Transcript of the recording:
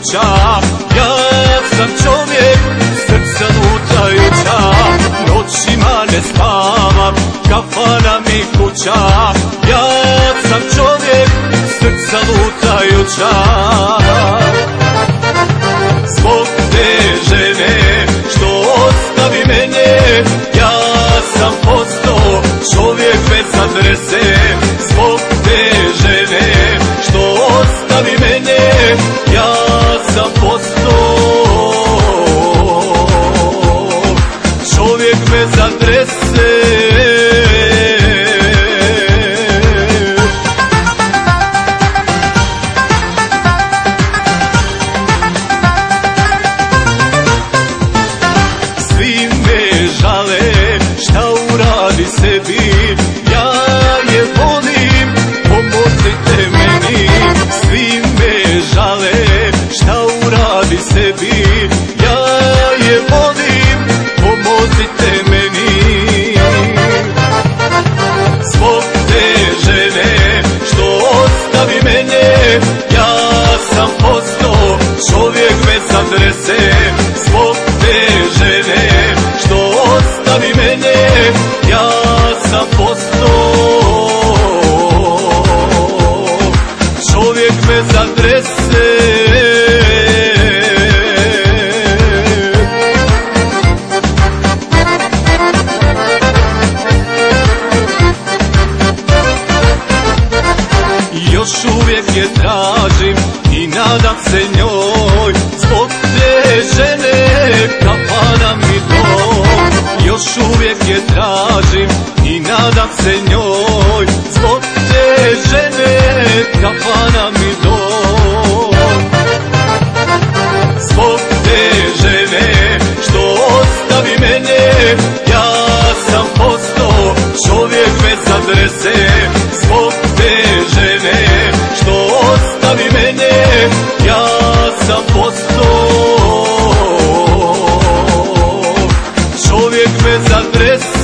kuća. Ja sam čovjek, srca lutajuća, noćima ne spavam, kafana mi kuća. Ja sam čovjek, srca lutajuća, zbog te žene što ostavi mene. Ja sam postao čovjek bez adrese, zbog te žene što ostavi mene. Ja sam postao čovjek bez adrese. Svi me žale, šta uradi sebi, ja je volim, pomozite meni. Svi me žale, šta uradi sebi, ja je volim, pomozite meni. Zbog te žene što ostavi mene, ja sam postao čovjek bez adrese. Zbog te žene što ostavi mene, ja sam postao čovjek bez adrese. Još uvijek je tražim i nadam se njoj, zbog te žene kafana mi dom. Još uvijek je tražim i nadam se njoj, zbog te žene kafana mi dom. Zbog te žene što ostavi mene, ja sam postao čovjek bez adrese. Zbog te žene što ostavi mene, ja sam postao čovjek bez adrese.